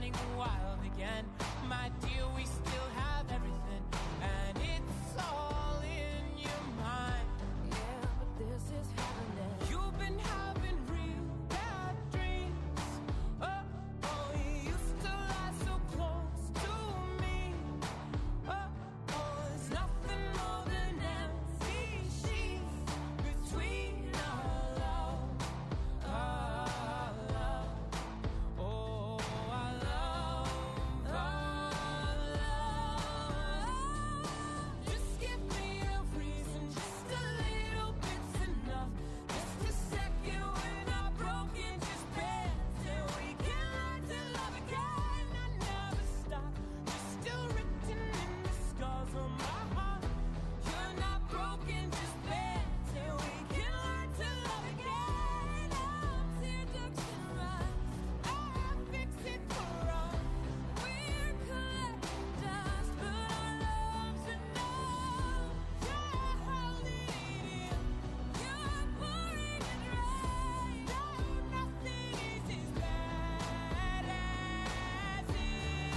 running wild again. My dear, we still have everything, and it's all in your mind. Yeah, but this is happening. You've been having real bad dreams. Oh, you used to lie so close to me. Oh, there's nothing more than empty sheets between our love. Our love. Oh, our love. Our love. Just give me a reason, just a little bit's enough. Just a second when I'm broken, just bend and we can learn to love again. I never stop, you're still written in the scars on my heart. You're not broken, just bend and we can learn to love again. Tear ducts and rise, I'll fix it for us. We're collecting dust, but our love's enough. You're holding it in, you're pouring it right. No, nothing is as bad as it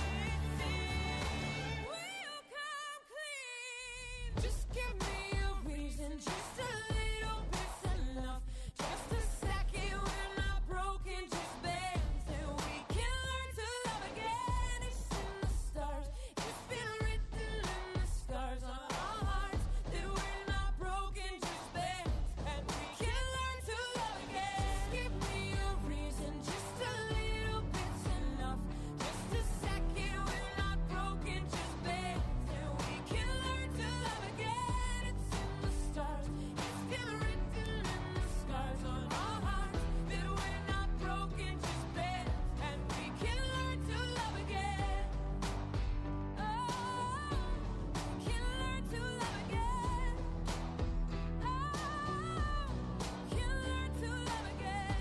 seems. We'll come clean. Just give me a reason, just a little bit's enough. Just a second when I'm broken, just bend and we can learn to love again. It's in the stars, it's been written in the stars on our hearts that we're not broken, just bend and we can learn to love again. Just give me a reason, just a little bit's enough. Just a second when I'm broken, just bend and we can learn to love again. It's in the stars, it's been written in the scars on our hearts that we're not broken, just bend and we can learn to love again. Oh, we can learn to love again. Oh, we can learn to love again.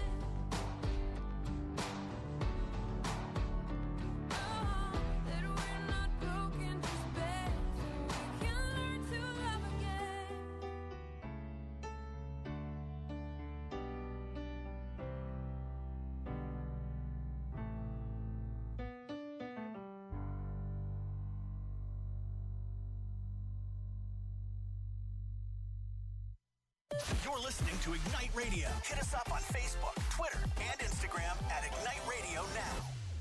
Oh, that we're not broken, just bend and we can learn to love again. You're listening to Ignite Radio. Hit us up on Facebook, Twitter, and Instagram at Ignite Radio Now.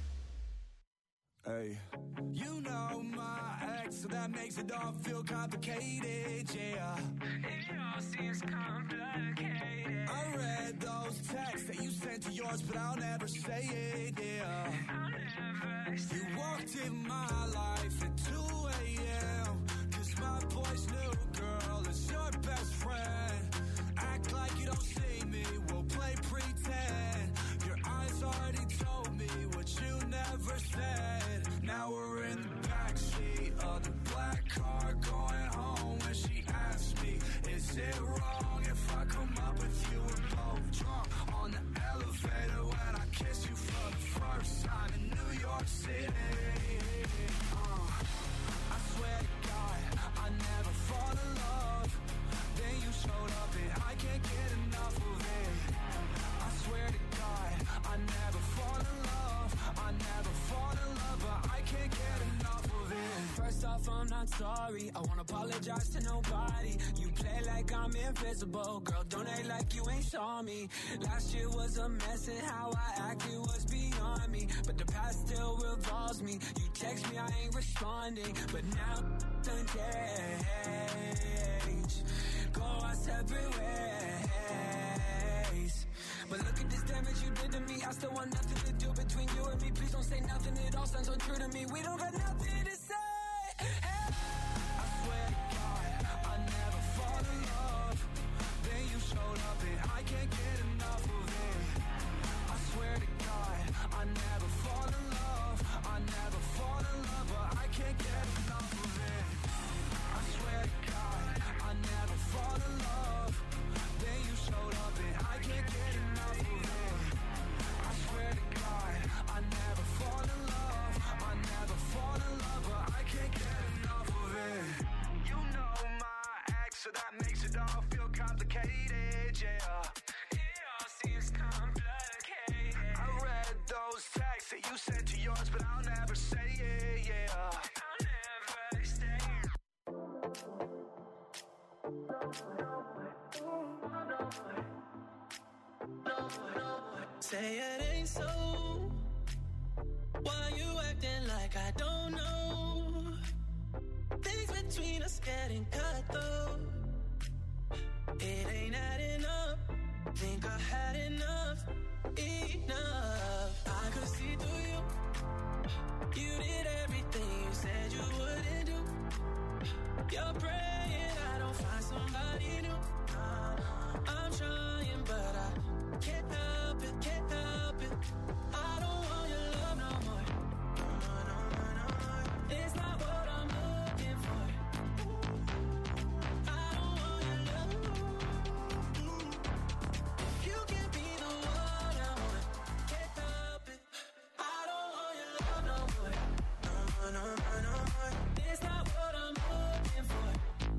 Hey. You know my ex, so that makes it all feel complicated, yeah. It all seems complicated. I read those texts that you sent to yours, but I'll never say it, yeah. I'll never say you walked in my life at 2 a.m. Cause my boy's new girl is your best friend. Act like you don't see me, we'll play pretend. Your eyes already told me what you never said. Now we're in the backseat of the black car going home. When she asked me, is it wrong if I come up with you and both drunk on the elevator when I kiss you for the first time in New York City? I swear to God, I never fall in love. Then you showed up and I can't get enough of it. I swear to God, I never fall in love. I never fall in love, but I can't get enough of it. First off, I'm not sorry. I won't apologize to nobody. You play like I'm invisible. Girl, don't act like you ain't saw me. Last year was a mess and how I acted was beyond me. But the past still revolves me. You text me, I ain't responding. But now done change. Go our separate ways. But look at this damage you did to me. I still want nothing to do between you and me. Please don't say nothing, it all sounds untrue to me. We don't got nothing to say. Hey. I swear to God, I never fall in love. Then you showed up and I can't get enough of it. I swear to God, I never fall in love. I never fall in love, but I can't get enough of it. I swear to God, I never fall in love. Then you showed up and I can't get enough of it. I swear to God, I never fall in love. I never fall in love. that you sent to yours, but I'll never say it, yeah. I'll never stay. Say it ain't so. Why you acting like I don't know? Things between us getting cut though. It ain't adding up. Think I had enough. I could see through you. You did everything you said you wouldn't do. You're praying I don't find somebody new. I'm trying but I can't help it, can't help it. I don't want your love no more. It's not what I'm looking for. I don't want your love. If you can't be the one I want, can't help it. I don't want your love no more. It's not what I'm looking for.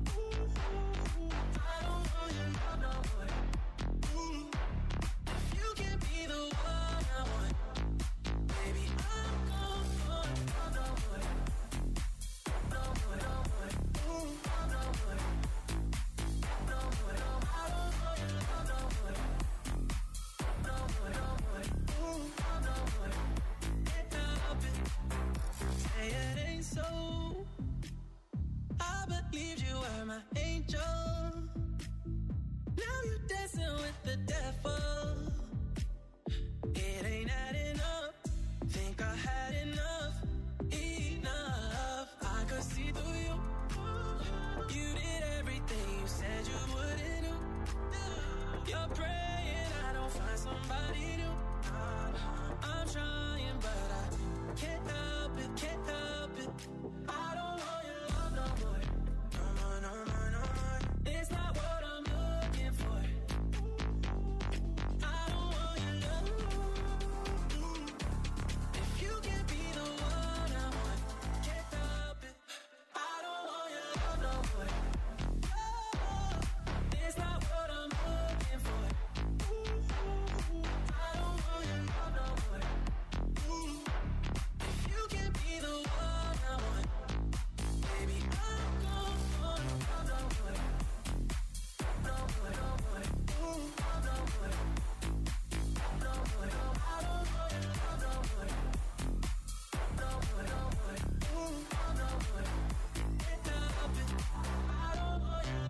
I don't want your love no more. If you can't be the one I want, baby, I'm gone for love no more. No more, no more. No more. No more, no more. I don't want your love no more. No more, no more. No more. Can't help it. Say it ain't so. I believed you were my angel. Now you're dancing with the devil. It ain't adding up. Think I had enough. I could see through you. You did everything you said you wouldn't do. You're praying I don't find somebody new. I'm trying but I can't help it, can't help it. I don't want your love no more. No more. It's not what I'm looking for. I don't want your love. If you can't be the one I want, can't help it. I don't want your love no more. It's not what I'm looking for. I don't want your love no more. If you can't be the one I want, baby, I'm gone for love no more. No more, no more. No more. No more, no. I don't want your love no more. No more, no more. No more. Can't help it. I don't want your.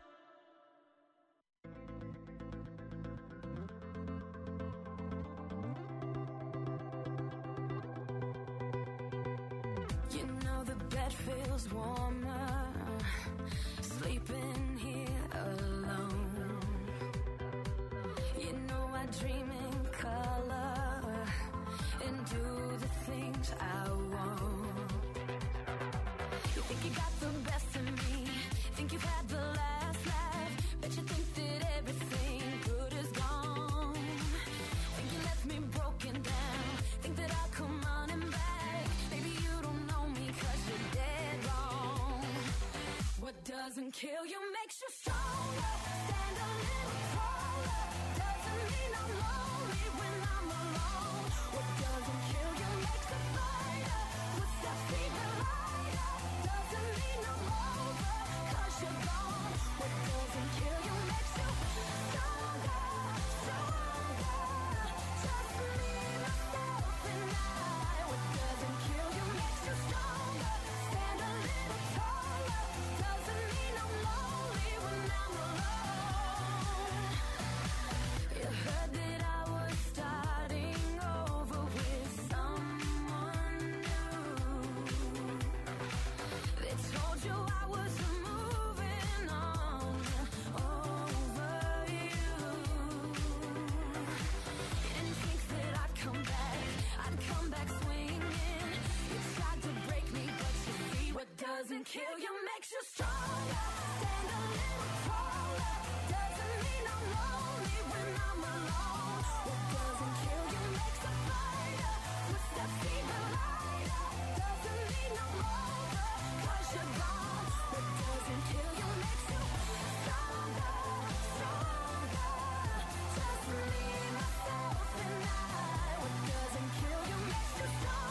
You know the bed feels warmer, sleeping here alone. You know I dream in color and do the things I want. You think you got the best of me, think you've had the last laugh, bet you think that everything good is gone. Think you left me broken down, think that I'll come running back. Maybe you don't know me 'cause you're dead wrong. What doesn't kill you makes you stronger. Stand a little taller. Doesn't mean I'm lonely when I'm alone. What doesn't kill you makes a fighter. Footsteps even lighter. Doesn't mean I'm over 'cause you're gone. What doesn't kill you makes you stronger, stronger. Just me, myself, and I. What doesn't kill you makes you stronger. Stand a little taller. Doesn't mean I'm lonely when I'm alone. You heard that I was starting over with someone new. They told you I was moving on over you. You didn't think that I'd come back swinging. You tried to break me, but you see what doesn't kill you makes you stronger. Stand a little taller. Doesn't mean I'm lonely when I'm alone. What doesn't kill you makes a fighter. Footsteps even lighter. Doesn't mean I'm over 'cause you're gone. What doesn't kill you makes you stronger, stronger. Just me, myself, and I. What doesn't kill you makes you stronger.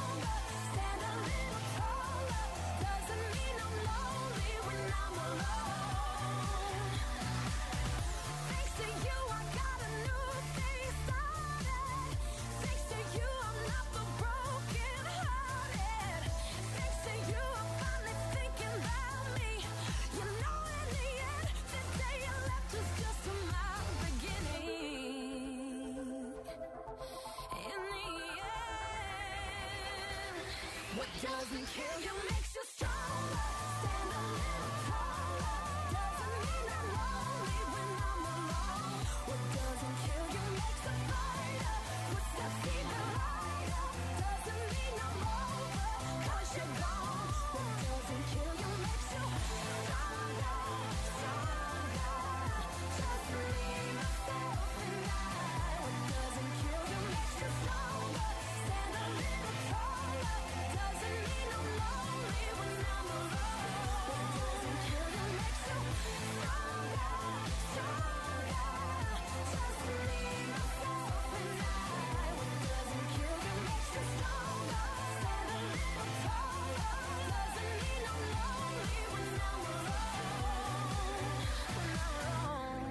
What doesn't kill you makes you stronger. Stand a little taller. Doesn't mean I'm lonely when I'm alone. What doesn't kill you makes a fighter. Footsteps even lighter. Doesn't mean I'm over, 'cause you're gone. What doesn't kill you makes you stronger, stronger. Just me, myself, and I. What doesn't kill you makes you stronger. Stand a little taller. Doesn't mean I'm lonely when I'm alone. What doesn't kill you makes you stronger, stronger. Just me, myself, and I. What doesn't kill you makes you stronger. Stand a little taller. Doesn't mean I'm lonely when I'm alone. When I'm alone.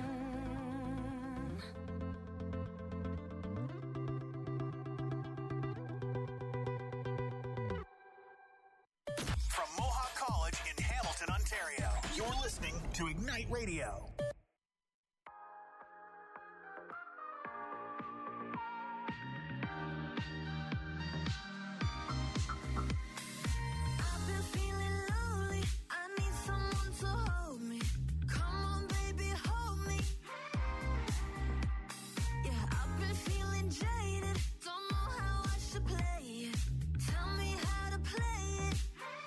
From Mohawk College in Hamilton, Ontario, you're listening to Ignite Radio. I've been feeling lonely. I need someone to hold me. Come on, baby, hold me. Yeah, I've been feeling jaded. Don't know how I should play it. Tell me how to play it.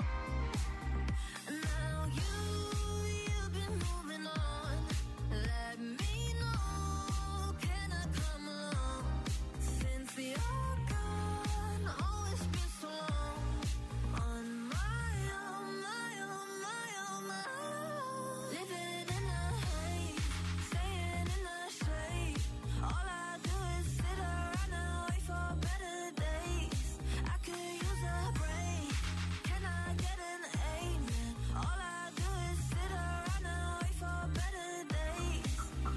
Now you've been moving on. Let me know. Can I come along? Since you're gone, oh, it's been so long. On my own, my own, my own, my own. Living in a haze, staying in the shade. All I do is sit around and wait for better days. I could use a break. Can I get an amen? All I do is sit around and wait for better days.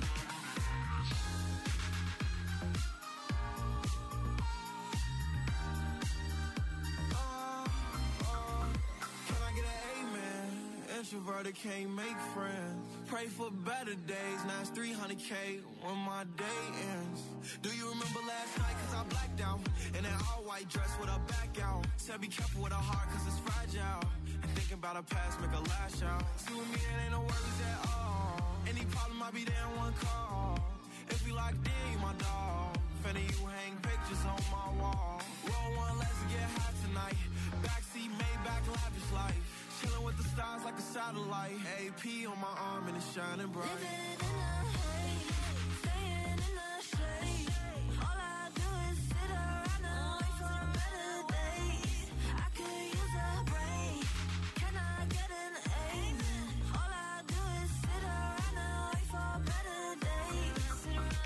Can I get an amen? Introverted can't make friends. Pray for better days. Now it's 300K when my day ends. Do you remember last night? 'Cause I blacked out in an all-white dress with a back out. Said be careful with a heart 'cause it's fragile. And thinking about a past make a lash out. See, with me it ain't no worries at all. Any problem I'll be there in one call. If we locked in, you my dog. Finna you hang pictures on my wall. Roll one, let's get high tonight. Backseat, Maybach, lavish life. Chilling with the stars like a satellite. AP on my arm and it's shining bright. Living in a haze, staying in the shade. All I do is sit around and wait for better days. I could use a break. Can I get an amen? All I do is sit around and wait for better days. Sit around,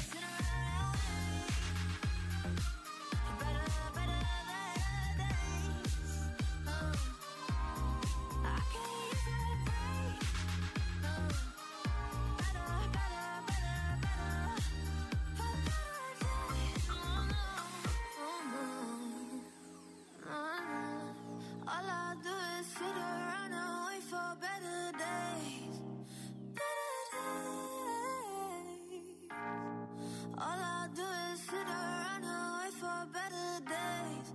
better days. I could use a break. Better, better, better, better. For better days. Oh no, all I do is sit around and wait for better days. Better days. All I do is sit around and wait for better days.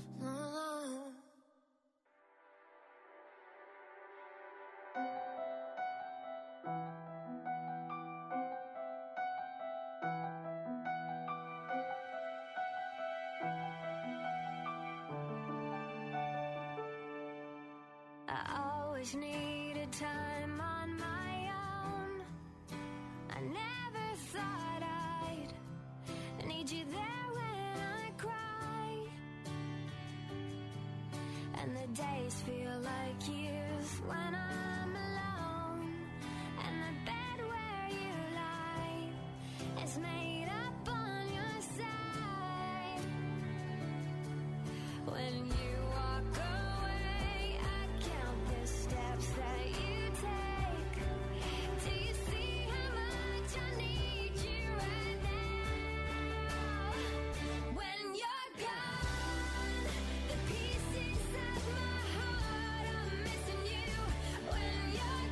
I always needed time on my own. I never thought I'd need you there when I cry. And the days feel like years when I'm alone. And the bed where you lie is made up on your side. When you walk away, I count the steps that you take. Do you see how much I need you right now? When you're gone, the pieces of my heart are missing you. When you're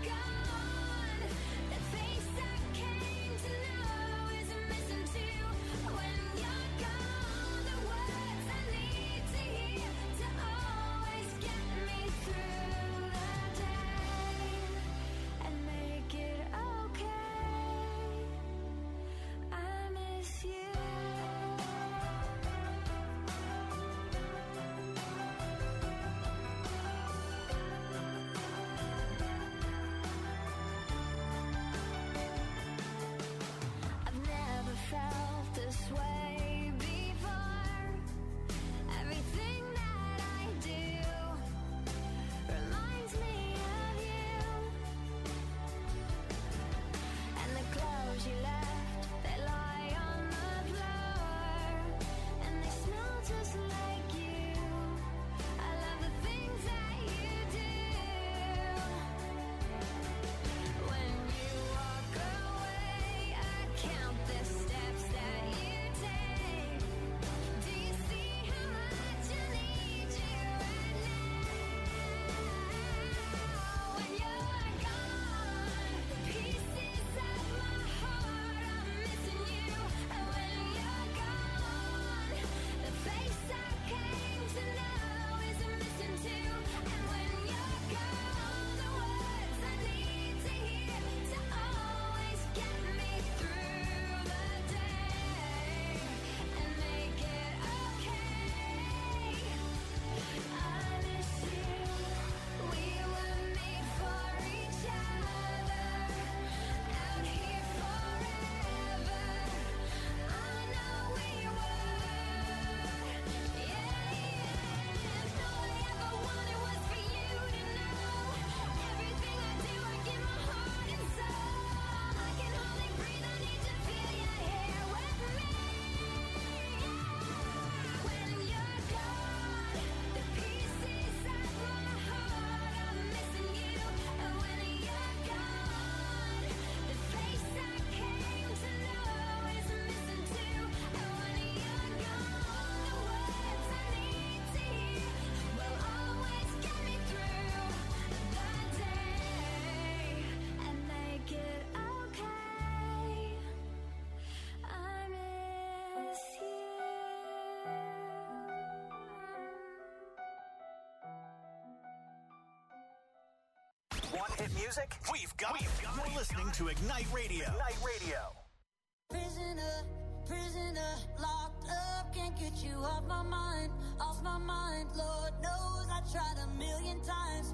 hit music? We've got it. You're listening to Ignite Radio. Ignite Radio. Prisoner, prisoner, locked up, can't get you off my mind, Lord knows I tried a million times,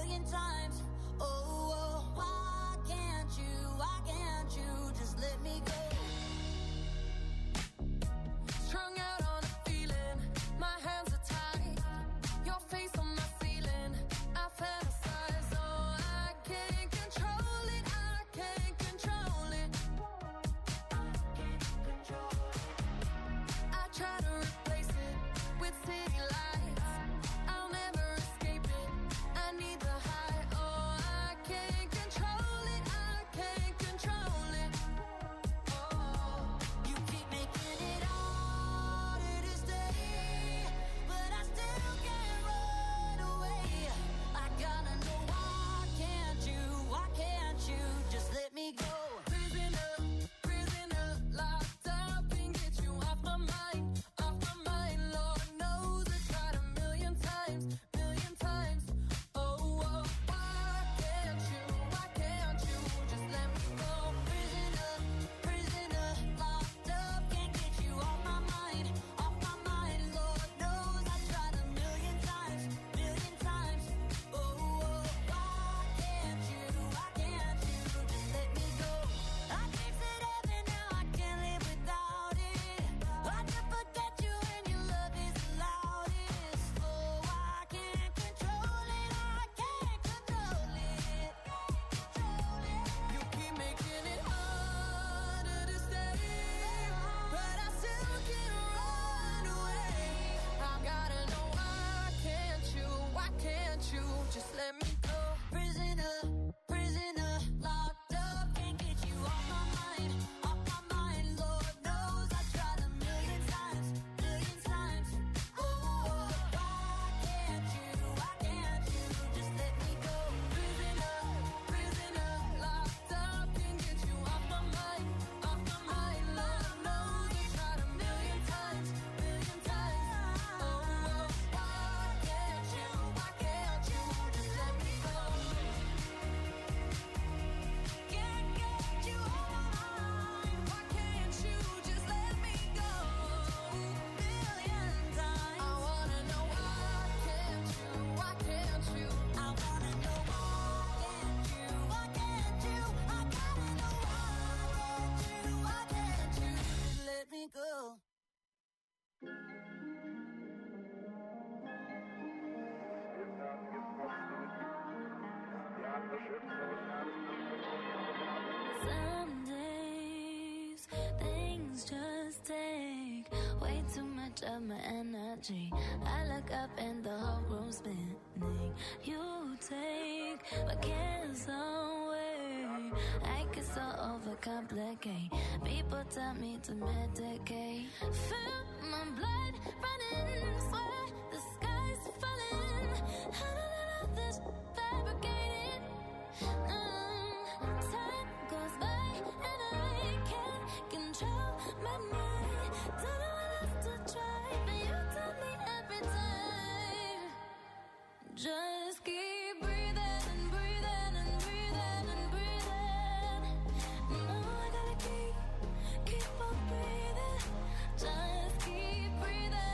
oh, why can't you just let me go? Strung out on a feeling, my hands are tied, your face on my ceiling, I fantasize, oh, I can't control it, I try to replace it with city lights, I'll never escape it, I need the high, oh, I can't control it, oh, you keep making it harder to stay, but I still can't run away, I gotta know why can't you just let me go? Prisoner, locked up and get you off my mind, Lord knows I tried a million times, oh, why can't you just let me go? Prisoner, locked up, can't get you off my mind, Lord knows I tried a million times, oh, why can't you just let me go? I tasted heaven, now I can't live without it, I can forget you and your love is the loudest, oh, I can't control it, you keep making it harder to stay, but I still can't run away, I gotta know why can't you just let me go? Prisoner, locked up, can't get you off my mind, Lord knows I tried a million times, oh, why can't you just let me go? Prisoner, locked up, can't get you off my mind, Lord knows I tried a million times, oh, why can't you just let me go? Can't get you off my mind, why can't you just let me go? Million times, I wanna know why can't you? I wanna know why can't you? I gotta know why can't you just let me go? Some days things just take way too much of my energy. I look up and the whole room's spinning. You take my cares away. I get so overcomplicate. People tell me to medicate. Feel my blood running, swear the sky's falling. How did all of this fabricated? Time goes by and I can't control my mind. Don't know what else to try, but you tell me every time. Just keep breathing and breathing and breathing and breathing. No, I gotta keep on breathing. Just keep breathing.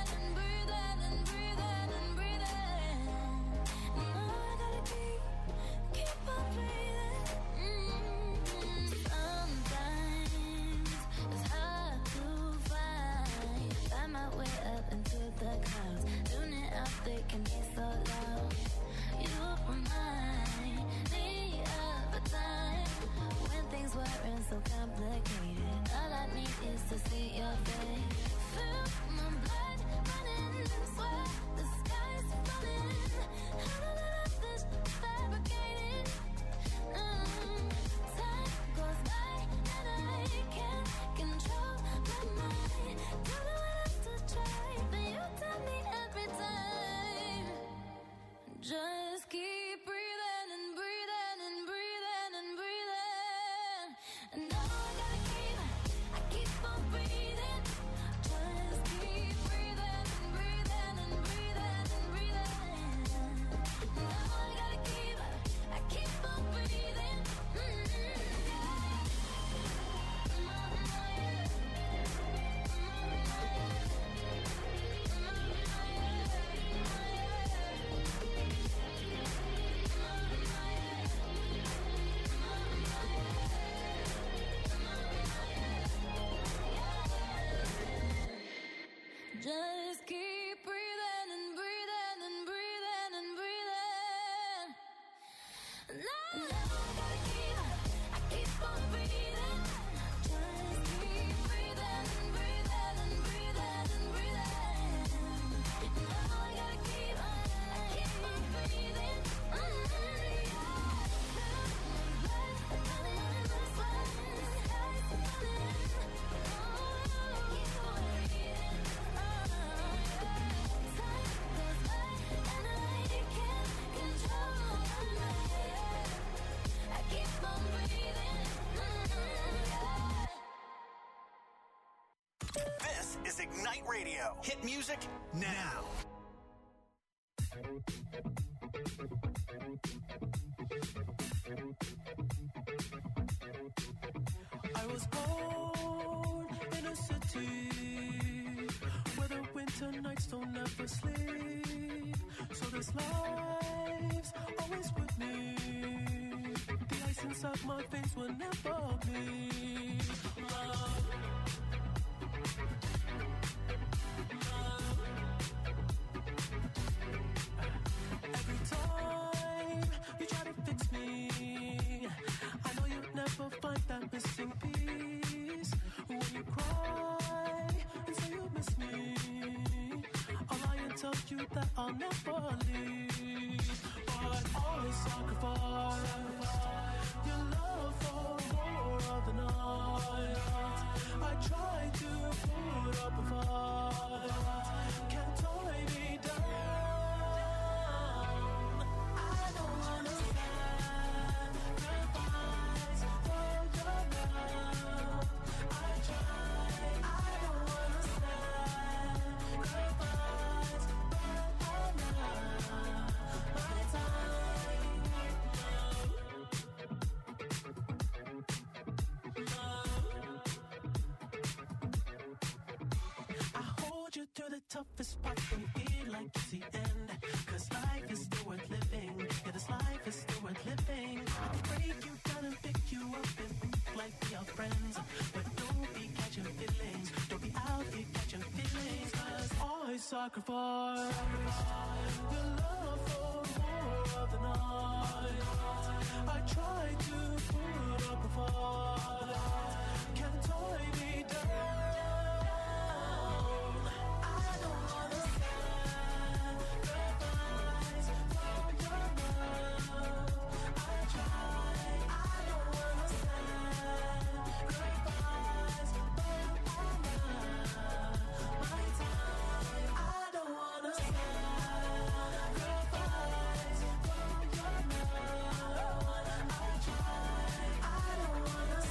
Radio. Hit music now. I was born in a city where the winter nights don't ever sleep. So this life's always with me. The ice inside my veins will never bleed. Love. Every time you try to fix me, I know you'll never find that missing piece. When you cry and say you miss me, I'll lie and tell you that I'll never leave. But always sacrifice your love for more of the night. I try to put up a fight, can't tie me down. I don't wanna sacrifice for your love. I try, I don't wanna sacrifice for my time. I hold you through the toughest parts and feel like it's the end. Cause life is still worth living. Yeah, this life is still worth living. I can break you down and pick you up and act like we are friends. But don't be catching feelings. Don't be out here catching feelings. Cause I sacrifice your love for more of the night. I try to put up a fight, can't tie me down. I don't wanna sacrifice for your love. I try, I don't wanna sacrifice for my time. I don't wanna sacrifice for your love. I try, I don't wanna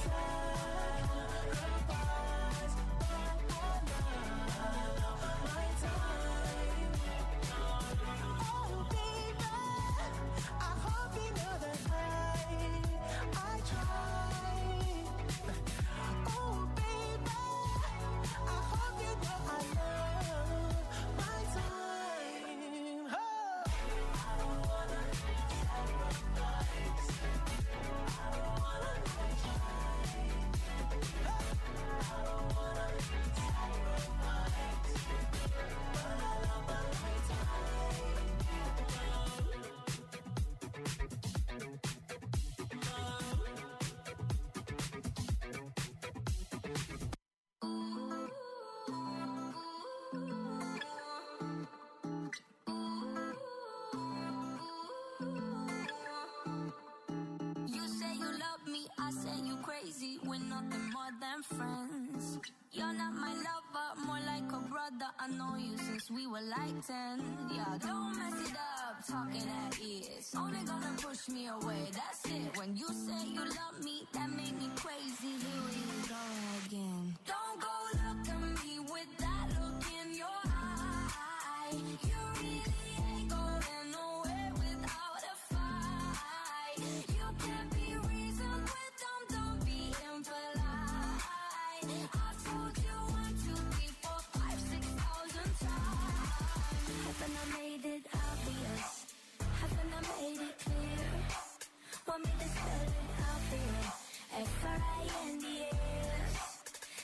sacrifice for my time. Oh baby, I hope you know that I try. Oh baby, I hope you know I love my time. Oh. I don't wanna sacrifice. I don't wanna try. I don't wanna sacrifice, but I love my time. You say you love me, I say you crazy. We're nothing more than friends. You're not my lover, more like a brother. I know you since we were like 10. Yeah, don't mess it up, talking at ears. Only gonna push me away, that's it. When you say you love me, that made me crazy. Here we go again. Don't go look at me with that look in your eye. You really ain't going nowhere without a fight. You can't be reasoned with, don't be impolite. I've told you 1, 2, 3, 4, 5, 6,000 times. Haven't I made it obvious? Haven't I made it clear? Want me to spell it out for you? F-R-I-N-D-S.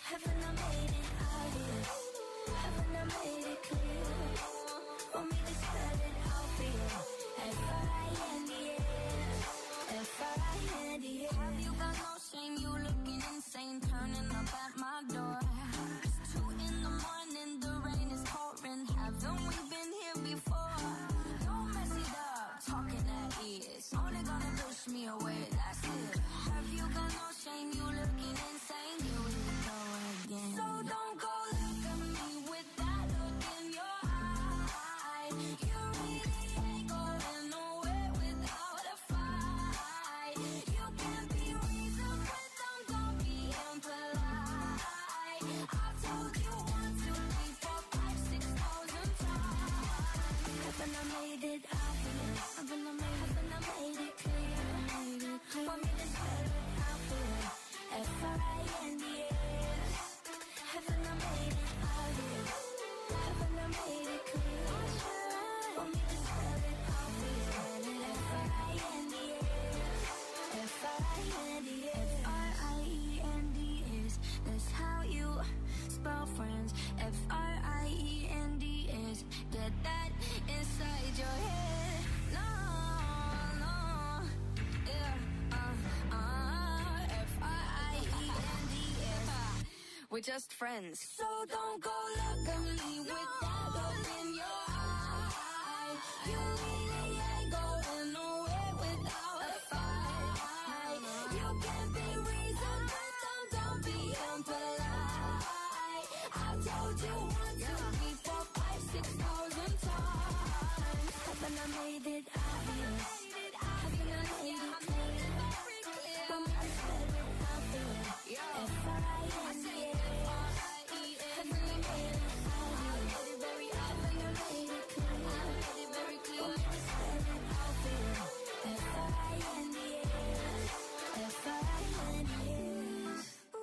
made it obvious. Haven't I made it clear? Want me to spell it out for you? F-R-I-N-D-S. Haven't I made it obvious? Haven't I made it clear? Want me to spell it out for you? F-R-I-N-D-S. F-R-I-N-D-S. F-R-I-E-N-D-S. That's how you spell friends. F-R-I-E-N-D-S. Get that inside your head. No, no, yeah, F-R-I-E-N-D-S. We're just friends. So don't go look at me with that look in your eye. You really ain't going nowhere without a fight. You can be reasoned, but don't be impolite. I've told you 1, 2, 3, 4, 5, 6,000 times. Haven't I made it obvious? Haven't I made it clear? Want me to spell it out for you? F-R-I-N-D-S. Haven't I made it obvious? Haven't I made it clear? Want me to spell it out for you? F-R-I-N-D-S. F-R-I-N-D-S.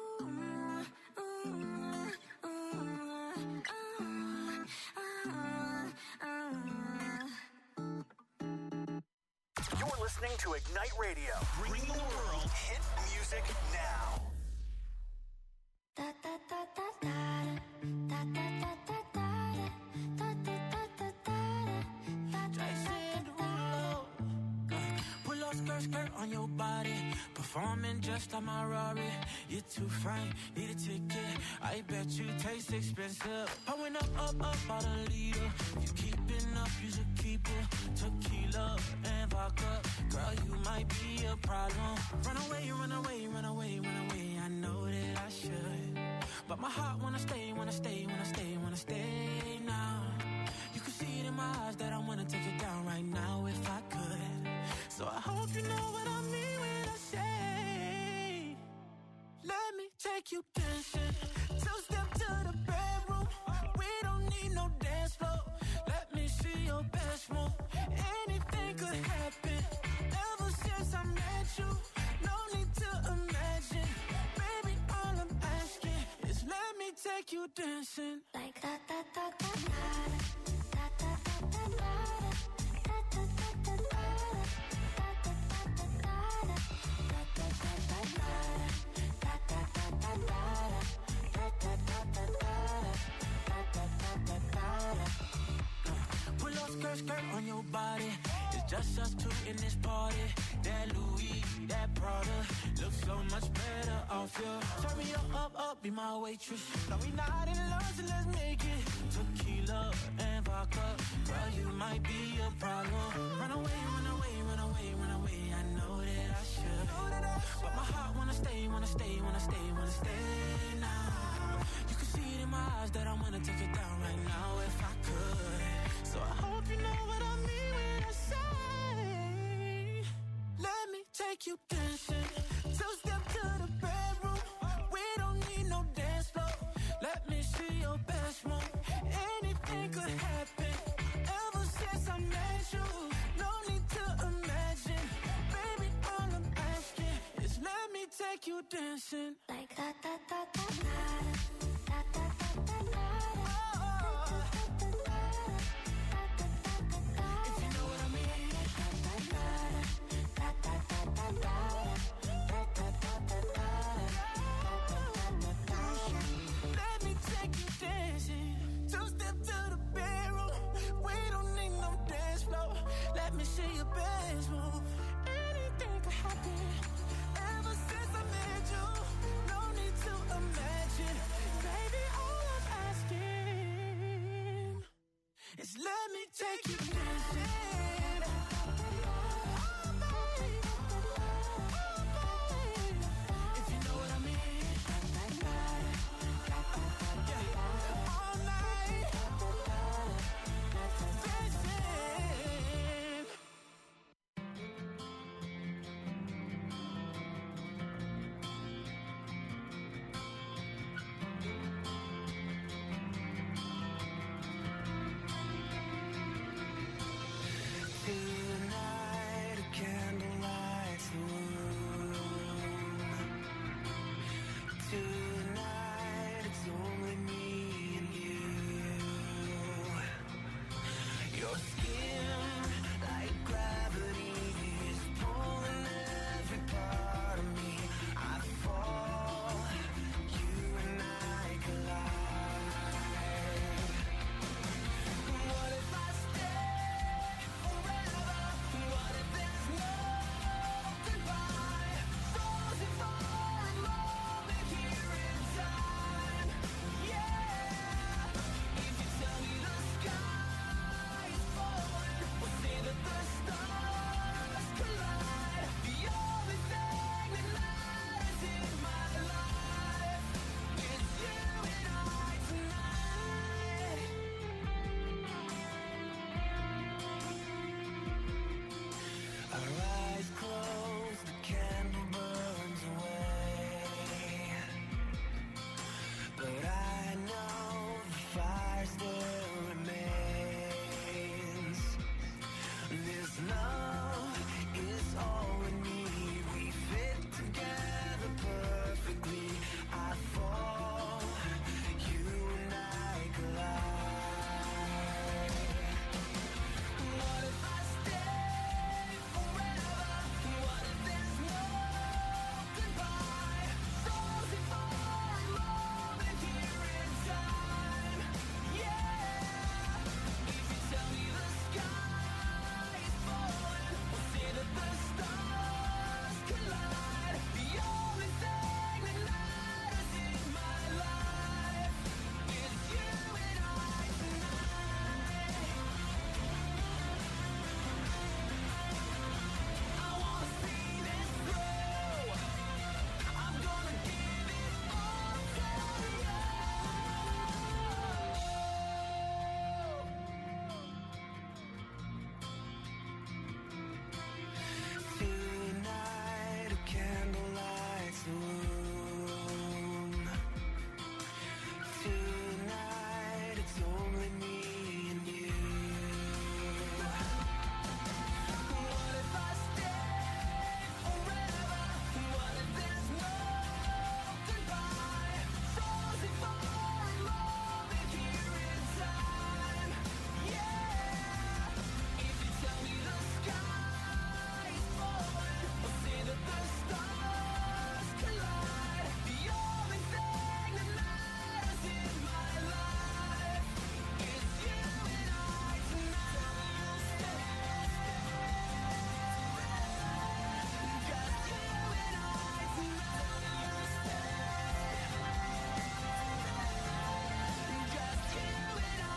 You're listening to Ignite Radio, bringing the world hit music now. Da da da da da da da da da da da da da da da. Jason Derulo. Pull up skirt on your body. Performing just like my Rari. You're too fine, need a ticket. I bet you taste expensive. I went up, about a liter. You keeping up, you should keep it. Tequila and vodka. Girl, you might be a problem. Run away, run away, run away, run away. I know that I should. But my heart wanna stay, wanna stay, wanna stay, wanna stay now. You can see it in my eyes that I wanna take it down right now if I could. So I hope you know what I mean when I say, let me take you dancing. 2-step to the bedroom. We don't need no dance floor. Let me see your best move. Anything could happen. Ever since I met you, no need to imagine. Baby, all I'm asking is let me take you dancing. Like da da da da da da da da da da da da da da da. Pull up skirt on your body. It's just us two in this party. That Louis, that Prada looks so much better off you. Turn me up, be my waitress. No, we not in love, so let's make it. Tequila and vodka. Girl, you might be a problem. Run away, run away, run away, run away. I know that I should. But my heart wanna stay, wanna stay, wanna stay, wanna stay now. You can see it in my eyes that I wanna take it down right now if I could. So I hope you know what I mean when I say, let me take you dancing. 2-step to the bedroom. We don't need no dance floor. Let me see your best move. Anything could happen. Ever since I met you, no need to imagine. Baby, all I'm asking is let me take you dancing. Like da da da da da da da da da da. If you know what I mean. Let me take you dancing. 2-step to the bedroom. We don't need no dance floor. Let me see your best move. Anything could happen. Ever since I met you, no need to imagine. Baby, all I'm asking is let me take you dancing. Oh, baby. If you know what I mean. Yeah. All night. Dancing. love is all we need. We fit together perfectly. I fall, you and I collide. What if I stay forever? What if there's no goodbye? Frozen for a moment here in time. Yeah. If you tell me the sky is falling, we'll say that the stars collide. The only thing that matters in my life is you and I tonight. I wanna see this through. I'm gonna give it all to you. Tonight, a candle lights the room. Tonight, it's only me and you. What if I stay forever? What if there's no goodbye? Frozen for a moment here in time. Yeah. If you tell me the sky is falling, we'll say that the stars collide. The only thing that matters in my life is you and I tonight. Just you and I tonight. Just you and I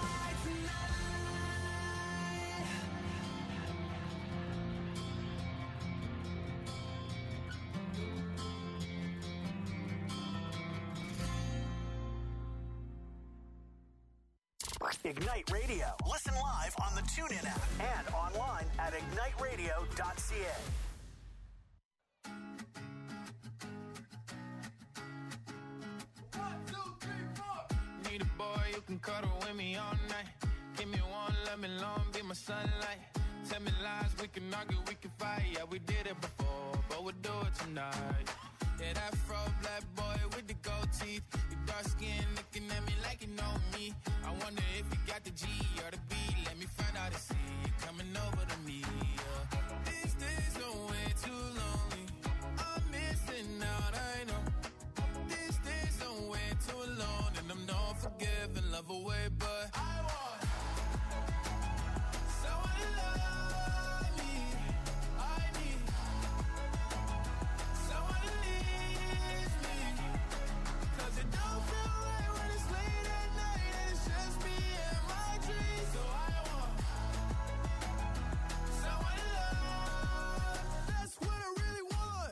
Ignite Radio. Listen live on the TuneIn app and online at igniteradio.ca. Need a boy who can cuddle with me all night. Give me one, let me long, be my sunlight. Tell me lies, we can argue, we can fight. Yeah, we did it before, but we'll do it tonight. Yeah, that fro black boy with the gold teeth. Your dark skin looking at me like you know me. I wonder if you got the G or the B. Let me find out and see you coming over to me. Yeah. These days are way too lonely. I'm missing out, I know. These days are way too alone, and I'm not forgiving love away, but I want someone to love me. I need someone to needs me. 'Cause it don't feel right when it's late at night and it's just me and my dreams. So I want someone to love. That's what I really want.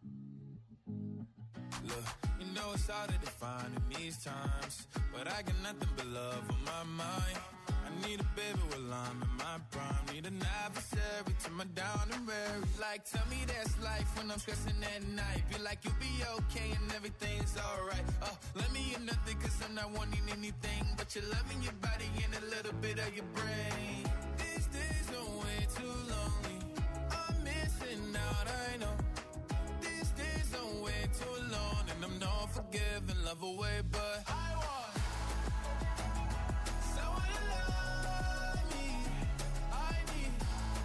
Look, you know it's hard to define in these times, but I got nothing but love on my mind. I need a baby while I'm in my prime. Need an adversary to my down and weary. Like, tell me that's life when I'm stressing at night. Be like, you'll be okay and everything's alright. Let me in nothing 'cause I'm not wanting anything but your love and your body and a little bit of your brain. These days are way too lonely. I'm missing out, I know. These days are way too alone, and I'm not forgiving love away, but I want someone to love me. I need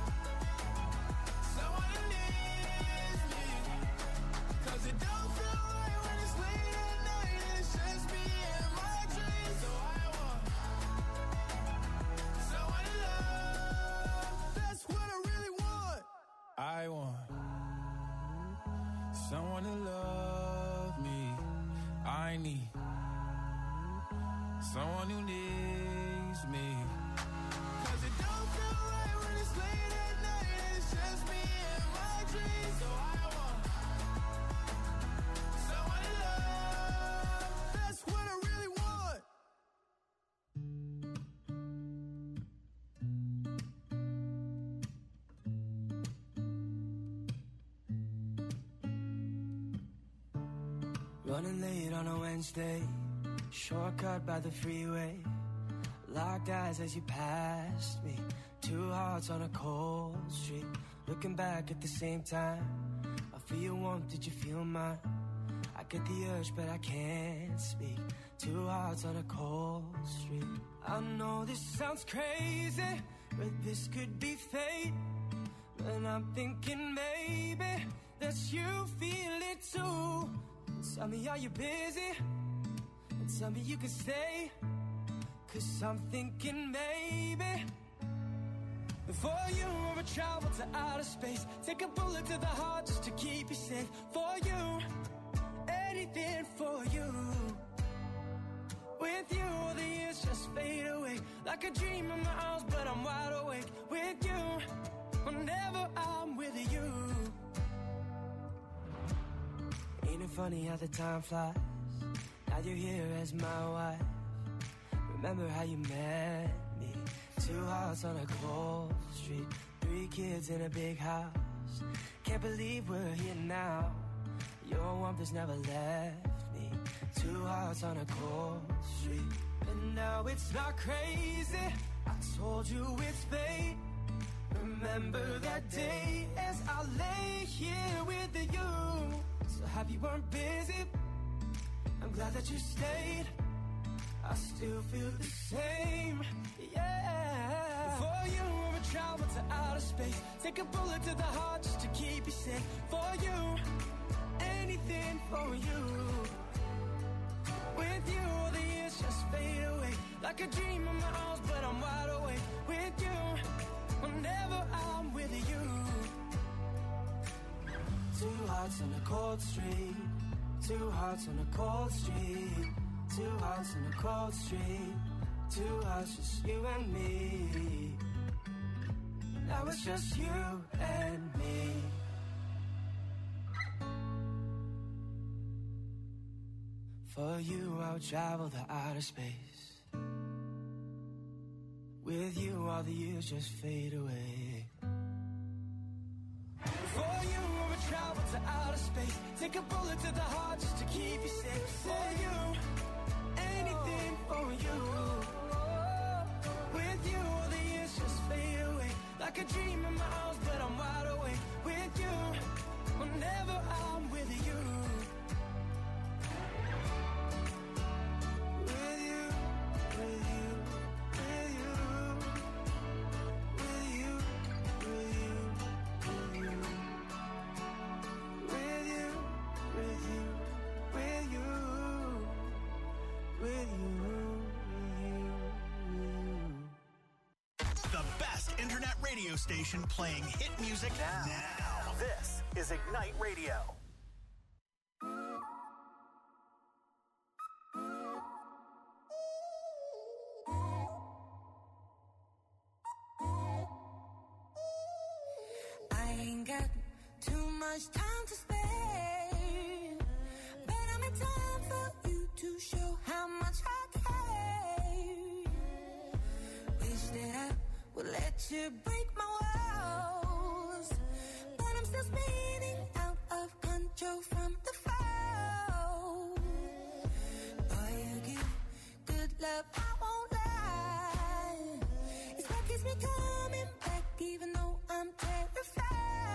someone who needs me. 'Cause it don't feel right when it's late at night and it's just me and my dreams. So I want someone to love. That's what I really want. I want someone to love me. I need someone who needs me. 'Cause it don't feel right when it's late at night and it's just me and my dreams. So I want someone to love. That's what I really want. Running late on a Wednesday, shortcut by the freeway. Locked eyes as you passed me. Two hearts on a cold street, looking back at the same time. I feel your warmth, did you feel mine? I get the urge, but I can't speak. Two hearts on a cold street. I know this sounds crazy, but this could be fate. And I'm thinking maybe that you feel it too. Tell me, are you busy? And tell me you can stay. 'Cause I'm thinking maybe for you I would travel to outer space, take a bullet to the heart just to keep you safe. For you, anything for you. With you, all the years just fade away, like a dream in my arms, but I'm wide awake. With you, whenever I'm with you. Ain't it funny how the time flies? Now you're here as my wife. Remember how you met me? Two hearts on a cold street, 3 kids in a big house. Can't believe we're here now. Your warmth has never left me. Two hearts on a cold street. And now it's not crazy, I told you it's fate. Remember that day as I lay here with you. So happy you weren't busy, I'm glad that you stayed. I still feel the same, yeah. For you, I would travel to outer space, take a bullet to the heart just to keep you safe. For you, anything for you. With you, all the years just fade away, like a dream in my arms, but I'm wide awake. With you, whenever I'm with you. Two hearts on a cold street, two hearts on a cold street. Two hearts on a cold street, two hearts, just you and me. Now it's just you and me. For you, I would travel to outer space. With you, all the years just fade away. For you, I would travel to outer space, take a bullet to the heart just to keep you safe. For you, anything for you. With you, all the years just fade away, like a dream in my arms, but I'm wide awake. With you, whenever I'm with you. With you, with you, with you. With you, with you, with you. With you, with you, with you. With you, The best internet radio station playing hit music now. This is Ignite Radio. I ain't got too much time to spare, but I'm in time for you to show how much I care. Wish that I would let you break my walls, but I'm still spinning out of control from the fall. Boy, you give good love, I won't lie. It's what keeps me coming back, even though I'm terrified.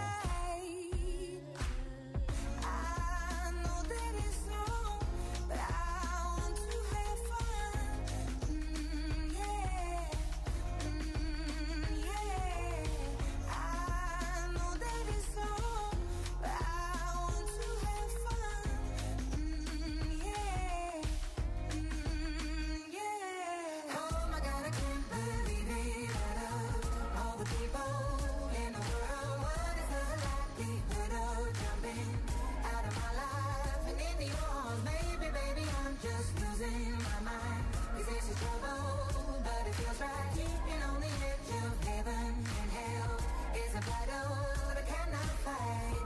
I know that it's wrong, but I want to have fun. Yeah. Yeah. I know that it's wrong, but I want to have fun. Yeah. Yeah. Oh my God, I can't believe it. Out of all the people in the world, what is the likelihood of jumping out of my life and into yours? Maybe, baby, I'm just losing my mind. 'Cause this is trouble, but it feels right. Keeping on the edge of heaven and hell is a battle that I cannot fight.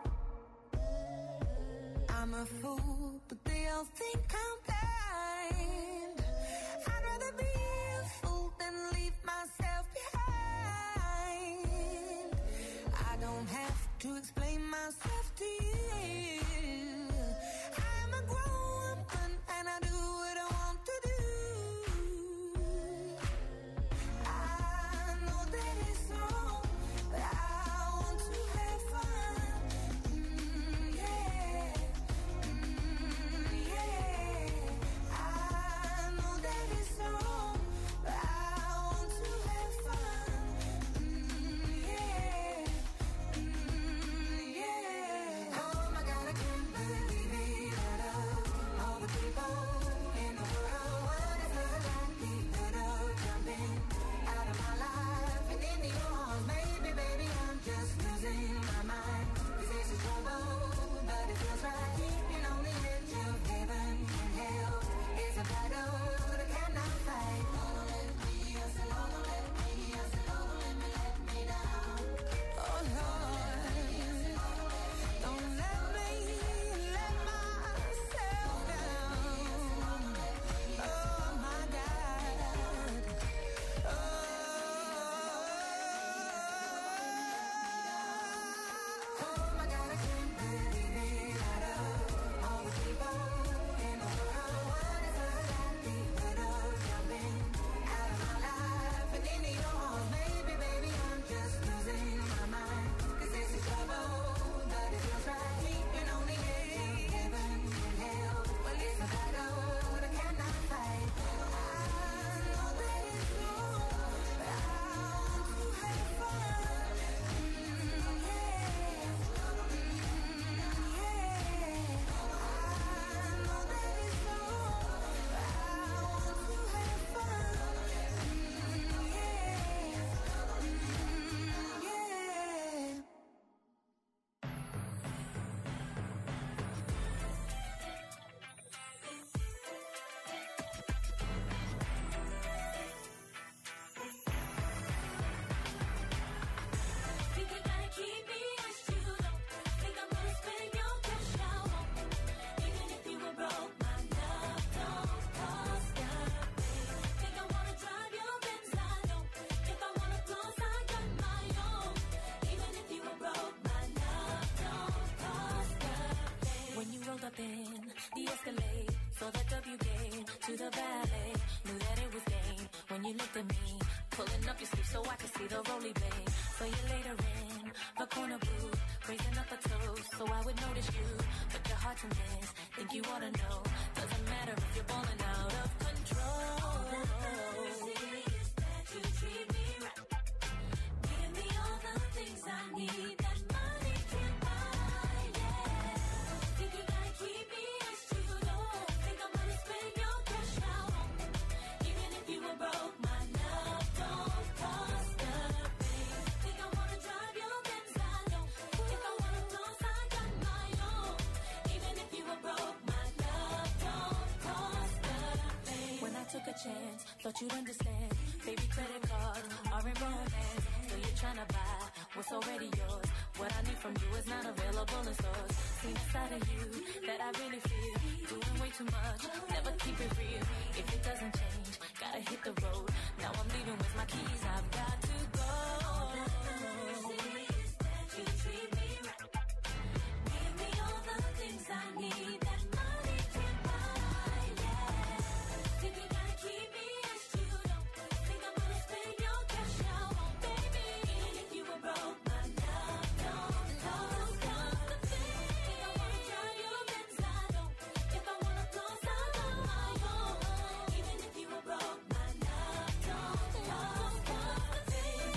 I'm a fool, but they all think I'm blind. I'd rather be a fool than leave myself behind. I don't have to explain myself to you. I'm a grown woman and I do what I want to do. I know that saw the W game to the ballet. Knew that it was game when you looked at me. Pulling up your sleeve so I could see the roly blade. So you later in the corner booth, raising up a toast so I would notice you. But your heart's a mess, think you ought to know. Doesn't matter if you're balling out of control. All that I see is that you treat me right. Give me all the things I need that money can buy, yeah. Think you gotta keep me as you don't think I'm gonna spend your cash out on me. Even if you were broke, my love don't cost a thing. Think I wanna drive your Benz, I don't. If I wanna floss, I got my own. Even if you were broke, my love don't cost a thing. When I took a chance, thought you'd understand. Baby, credit cards are in romance. So you're trying to buy what's already yours. What I need from you is not available in stores. See the side of you that I really feel. Doing way too much, never keep it real. If it doesn't change, gotta hit the road. Now I'm leaving with my keys, I've got to go. All that I see is that you treat me right. Give me all the things I need that money can buy, yeah. Think you gotta keep me as you don't think I'm gonna spend your cash out on, baby. Even if you were broke, my love don't cost a thing. Think I wanna drive your Benz, I don't. If I wanna floss, I got my own. Even if you were broke, my love don't cost a thing.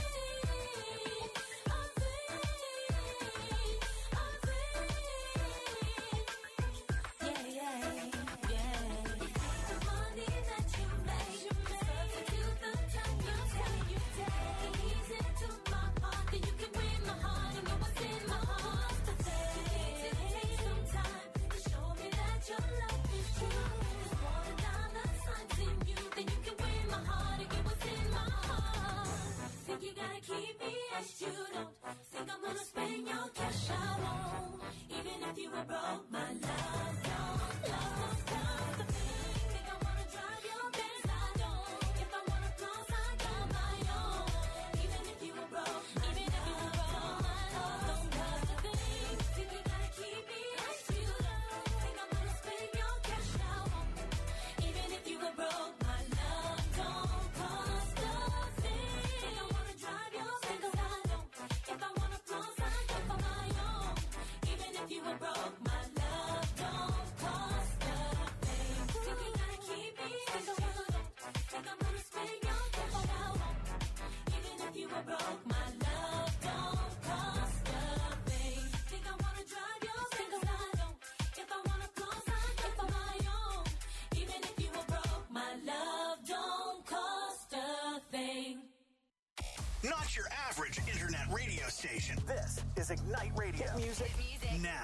Yeah, yeah, yeah. The money that you make, substitute the time you take. Ease into my heart, then you can win my heart and know what's in my heart. To take some time to show me that your love is true. There's more than dollar signs in you, then you can win my heart and get what's in my heart. Think you gotta keep me as you don't think I'm gonna spend your cash out on. Even if you were broke, my love don't cost a thing. Think I wanna drive your Benz, I don't. If I wanna floss, I got my own. Even if you were broke, my love don't cost a thing. Think you gotta keep me as you don't think I'm gonna spend your cash out on. Even if you were broke, my love don't cost a thing. Think I wanna drive your Benz, I don't. If I wanna floss, I got my own. Even if you were broke, my love don't cost a thing. Think you gotta keep me as you don't think I'm gonna spend your cash out on. Even if you were broke, my love don't cost a thing. Think I wanna drive your Benz, I don't. If I wanna floss, I got my own. Even if you were broke, my love don't cost a thing. Not your average internet radio station. This is Ignite Radio. Hit music now.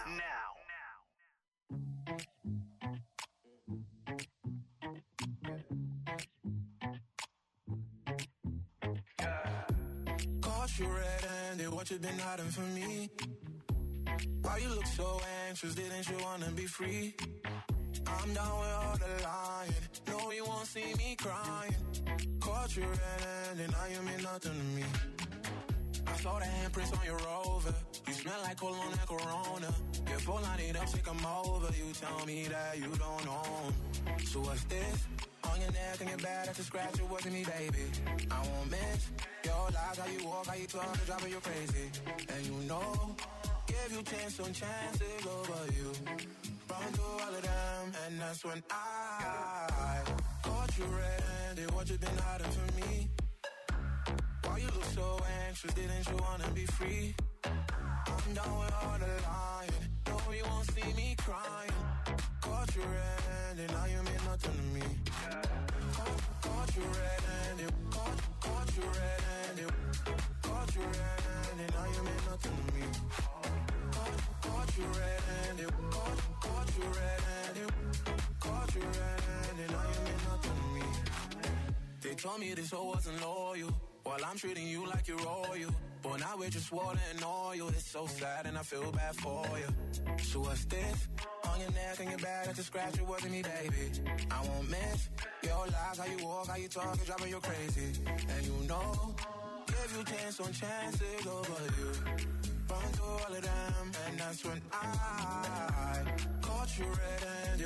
Caught you red-handed, what you been hiding from me? Why you look so anxious, didn't you wanna be free? I'm down with all the lying, no you won't see me crying. Caught you red-handed, now you mean nothing to me. I saw the handprints on your Rover, you smell like cologne and Corona. Your phone line it up, take 'em over, you tell me that you don't know. So what's this? On your neck and your back, that's a scratch, it wasn't me, baby. I won't miss your lies, how you walk, how you talk, the driving you crazy. And you know, give you chance on chances over you. Run through all of them, and that's when I caught you red-handed, what you been hiding from me? Why you look so anxious, didn't you wanna be free? I'm down with all the lying, no you won't see me crying. Caught you red-handed, now you mean nothing to me. Caught you red-handed, caught you red-handed, caught you red-handed, now you mean nothing to me. Caught you red-handed, caught you red-handed, caught you red-handed, now you mean nothing to me. They told me this hoe wasn't loyal, while I'm treating you like you're royal. But now we're just water and oil. It's so sad and I feel bad for you. So what's this? On your neck and your back, that's a scratch, it wasn't me, baby. I won't miss your lies, how you walk, how you talk, it's driving you crazy. And you know, give you chance on chances over you. Run through all of them, and that's when I caught you red-handed,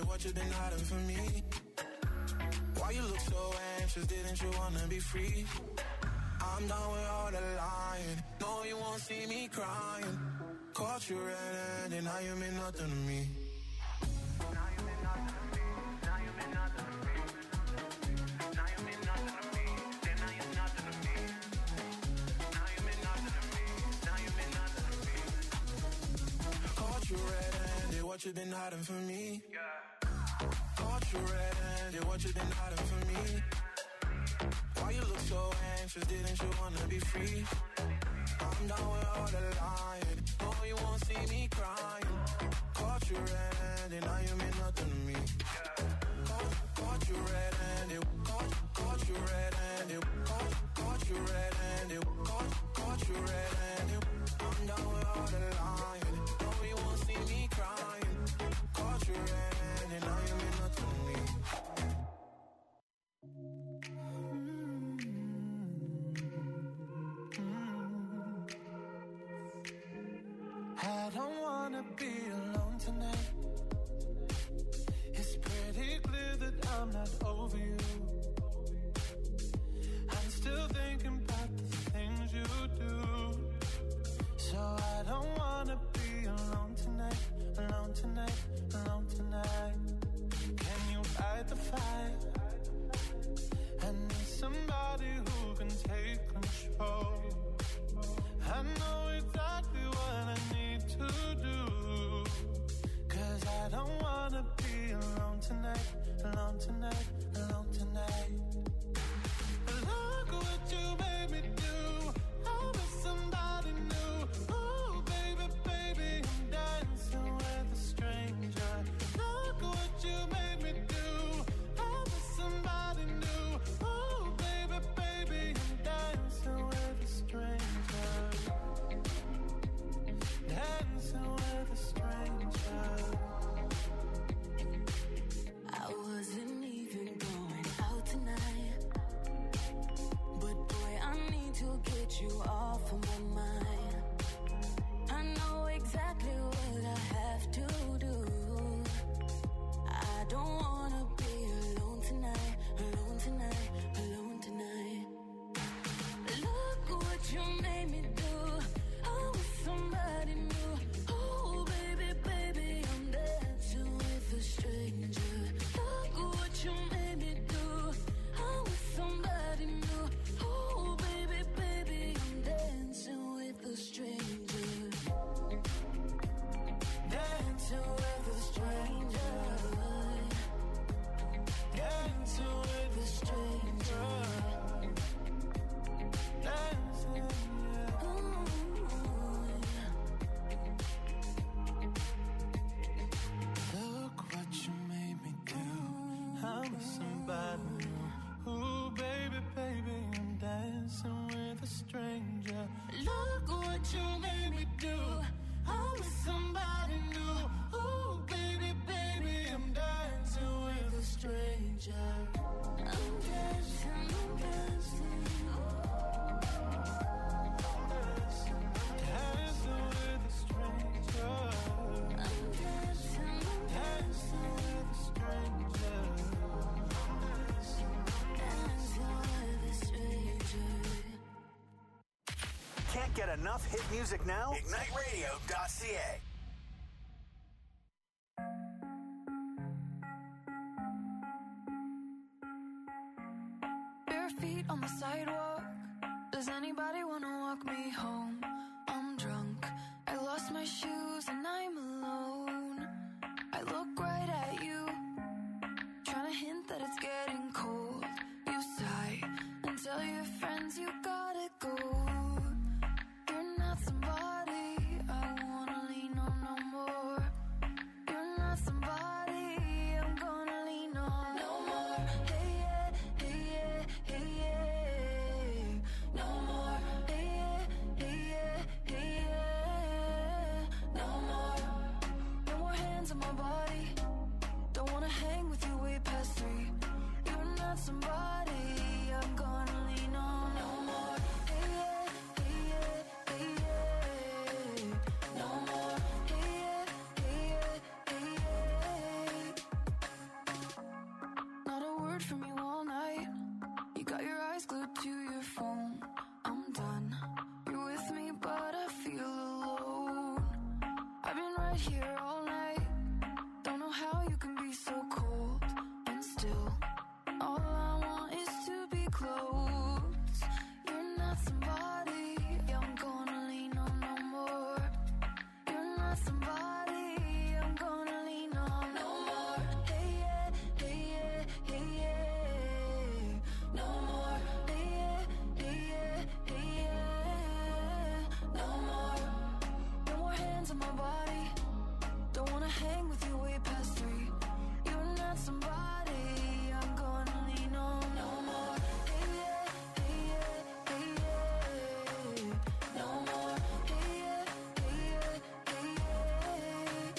what you been hiding from me? Why you look so anxious, didn't you wanna be free? I'm done with all the lying, no you won't see me crying. Caught you red-handed, now you mean nothing to me. Now you mean nothing to me, now you mean nothing to me. Now you mean nothing to me, then now you're nothing to me. Now you mean nothing to me, now you mean nothing to me. Caught you red-handed, what you been hiding from me? Caught you red-handed, what you been hiding from me? Why you look so anxious, didn't you wanna be free? I'm done with all the lying, no you won't see me crying. Caught you red-handed, now you mean nothing to me. Caught you red-handed, caught you red-handed, caught you red-handed, caught you red-handed. I'm done with all the lying, no you won't see me crying. Caught you red-handed, now you mean nothing to me. I don't wanna be alone tonight. It's pretty clear that I'm not over you. I'm still thinking about the things you do. So I don't wanna be alone tonight, alone tonight, alone tonight. Can you fight the fire? I need somebody who can take control. I know exactly what I need to do. 'Cause I don't wanna be alone tonight, alone tonight, alone tonight. Look what you made me do. I was somebody new. Oh, baby, baby, I'm dancing with a stranger. Look what you made me do. I was somebody new. Oh, baby, baby, I'm dancing with a stranger. Dancing with a stranger. I wasn't even going out tonight, but boy, I need to get you off of my mind. I know exactly what I have to do. I don't wanna be alone tonight, alone tonight, alone tonight. Look what you made me do. I was somebody new. Oh, baby, baby, I'm dancing with a stranger. Look what you made me do. I was somebody new. Oh, baby, baby, I'm dancing with a stranger. Dancing with a stranger. Dancing with a stranger. Dancing, yeah. Look what you made me do. I'm somebody new. Ooh, baby, baby, I'm dancing with a stranger. Look what you made me do. I was somebody new. Ooh, baby, baby, I'm dancing with a stranger. I'm dancing, I'm dancing. Dancing with a stranger. I'm dancing, I'm Dancing with a stranger. dancing with a stranger. Can't get enough hit music now? IgniteRadio.ca. Bare feet on the sidewalk. Does anybody wanna walk me home? I'm drunk. I lost my shoes and I'm alone. I look right at you, trying to hint that it's getting cold. You sigh and tell your friends you gotta go. You're not somebody I wanna lean on no more. You're not somebody I'm gonna lean on no more. Hey yeah, hey yeah, hey yeah. No more. Hey yeah, hey yeah, here all night. Don't know how you can be so cold and still. All I want is to be close. You're not somebody I'm gonna lean on no more. You're not somebody I'm gonna lean on no more. Hey yeah, hey yeah, hey yeah. No more. Hey yeah, hey yeah, hey yeah. No more. No more hands on my body. Don't wanna hang with you way past 3. You're not somebody I'm gonna lean on no more. Hey yeah, hey yeah, hey yeah. No more. Hey yeah, hey yeah, hey yeah.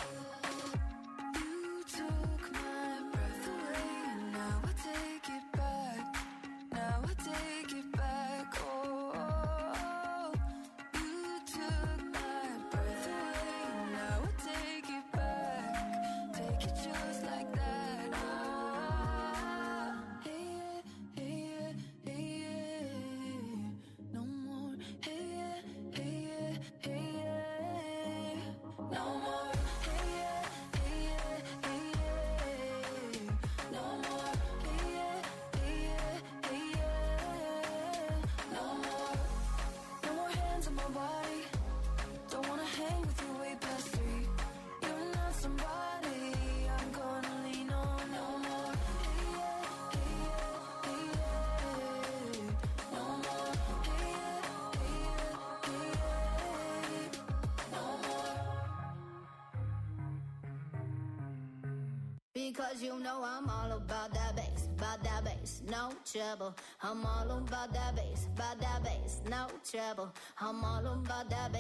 You took my breath away, and now I take it back. Now I take it back. Oh, you took my breath away, and now I take it back. Take it just like that. Ah, hey yeah, hey yeah, hey yeah. No more. Hey yeah, hey yeah, hey yeah. No more. Hey yeah, hey yeah, hey yeah. No more. Hey yeah, hey yeah, hey yeah. No more. No more hands on my body. Don't wanna hang with you way past 3. You're not somebody I'm gonna lean on no more. Hey yeah, hey yeah, hey yeah. No more. Hey yeah, hey yeah, hey yeah. No more. Because you know I'm all about that bass, no trouble. I'm all about that bass, no trouble. I'm all about that bass.